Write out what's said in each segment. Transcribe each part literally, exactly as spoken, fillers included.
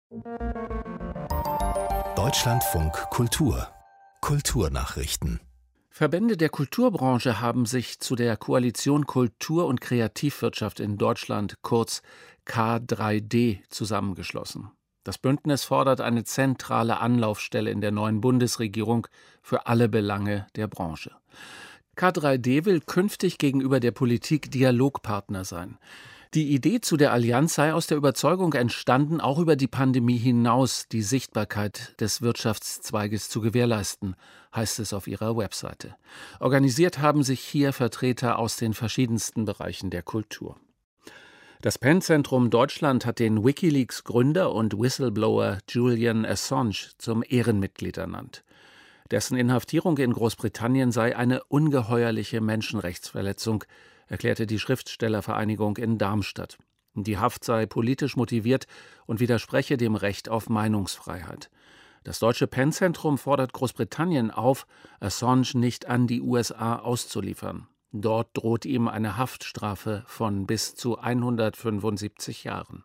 Deutschlandfunk Kultur Kulturnachrichten. Verbände der Kulturbranche haben sich zu der Koalition Kultur- und Kreativwirtschaft in Deutschland, kurz K drei D, zusammengeschlossen. Das Bündnis fordert eine zentrale Anlaufstelle in der neuen Bundesregierung für alle Belange der Branche. K drei D will künftig gegenüber der Politik Dialogpartner sein. Die Idee zu der Allianz sei aus der Überzeugung entstanden, auch über die Pandemie hinaus die Sichtbarkeit des Wirtschaftszweiges zu gewährleisten, heißt es auf ihrer Webseite. Organisiert haben sich hier Vertreter aus den verschiedensten Bereichen der Kultur. Das PEN-Zentrum Deutschland hat den WikiLeaks-Gründer und Whistleblower Julian Assange zum Ehrenmitglied ernannt. Dessen Inhaftierung in Großbritannien sei eine ungeheuerliche Menschenrechtsverletzung, erklärte die Schriftstellervereinigung in Darmstadt. Die Haft sei politisch motiviert und widerspreche dem Recht auf Meinungsfreiheit. Das deutsche PEN-Zentrum fordert Großbritannien auf, Assange nicht an die U S A auszuliefern. Dort droht ihm eine Haftstrafe von bis zu hundertfünfundsiebzig Jahren.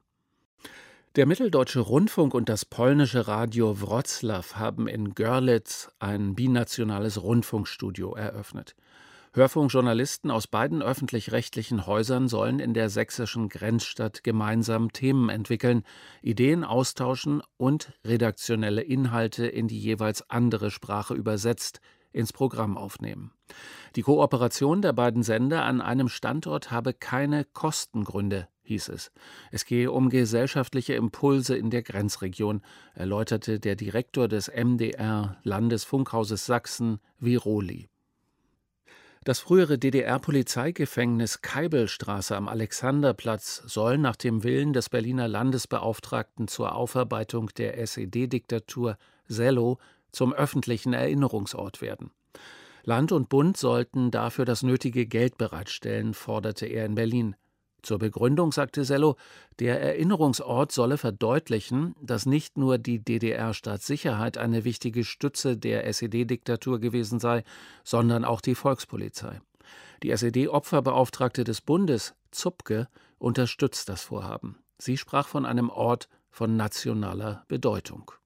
Der Mitteldeutsche Rundfunk und das polnische Radio Wrocław haben in Görlitz ein binationales Rundfunkstudio eröffnet. Hörfunkjournalisten aus beiden öffentlich-rechtlichen Häusern sollen in der sächsischen Grenzstadt gemeinsam Themen entwickeln, Ideen austauschen und redaktionelle Inhalte in die jeweils andere Sprache übersetzt ins Programm aufnehmen. Die Kooperation der beiden Sender an einem Standort habe keine Kostengründe, hieß es. Es gehe um gesellschaftliche Impulse in der Grenzregion, erläuterte der Direktor des M D R Landesfunkhauses Sachsen, Viroli. Das frühere D D R-Polizeigefängnis Keibelstraße am Alexanderplatz soll nach dem Willen des Berliner Landesbeauftragten zur Aufarbeitung der S E D-Diktatur Sello zum öffentlichen Erinnerungsort werden. Land und Bund sollten dafür das nötige Geld bereitstellen, forderte er in Berlin. Zur Begründung sagte Sello, der Erinnerungsort solle verdeutlichen, dass nicht nur die D D R-Staatssicherheit eine wichtige Stütze der S E D-Diktatur gewesen sei, sondern auch die Volkspolizei. Die S E D-Opferbeauftragte des Bundes, Zupke, unterstützt das Vorhaben. Sie sprach von einem Ort von nationaler Bedeutung.